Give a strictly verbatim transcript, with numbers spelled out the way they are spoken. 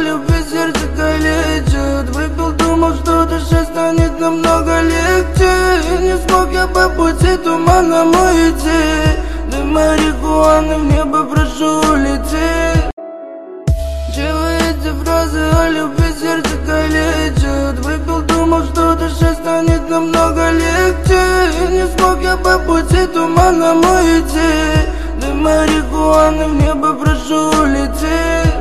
любви сердце калечит. Выпил, думал, что душе станет намного легче. И не смог я по пути туманному идти. Дым марихуаны в небо прошу улететь. Чего эти фразы о любви сердце калечит? Выпил, думал, что душе станет намного легче. И не смог я по пути туманному идти. Дым марихуаны в небо прошу улететь.